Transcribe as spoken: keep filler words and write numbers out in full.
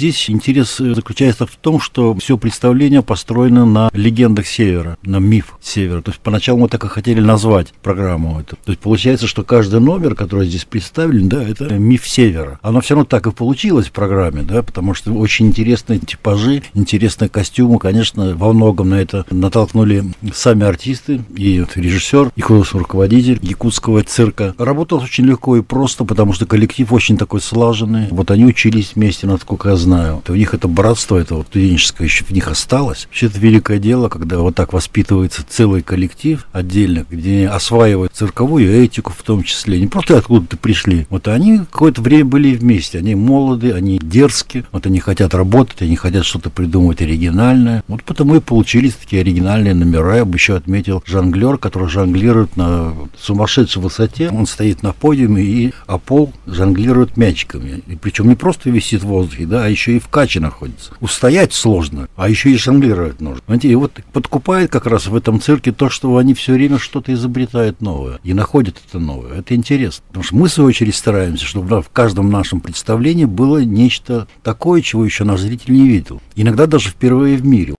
Здесь интерес заключается в том, что все представление построено на легендах Севера, на миф Севера. То есть поначалу мы так и хотели назвать программу эту. То есть получается, что каждый номер, который здесь представлен, да, это миф Севера. Оно все равно так и получилось в программе, да, потому что очень интересные типажи, интересные костюмы, конечно, во многом на это натолкнули сами артисты и режиссер, и художественный руководитель якутского цирка. Работалось очень легко и просто, потому что коллектив очень такой слаженный. Вот они учились вместе, насколько я знаю. У них это братство, это вот студенческое еще в них осталось. Вообще это великое дело, когда вот так воспитывается целый коллектив отдельно, где осваивают цирковую этику в том числе. Не просто откуда-то пришли. Вот они какое-то время были вместе. Они молоды, они дерзкие. Вот они хотят работать, они хотят что-то придумывать оригинальное. Вот потому и получились такие оригинальные номера. Я бы еще отметил жонглер, который жонглирует на сумасшедшей высоте. Он стоит на подиуме и о пол жонглирует мячиками. И причем не просто висит в воздухе, да, а еще и в каче находится. Устоять сложно, а еще и жонглировать нужно. Понимаете, и вот подкупает как раз в этом цирке то, что они все время что-то изобретают новое и находят это новое. Это интересно. Потому что мы, в свою очередь, стараемся, чтобы в каждом нашем представлении было нечто такое, чего еще наш зритель не видел. Иногда даже впервые в мире.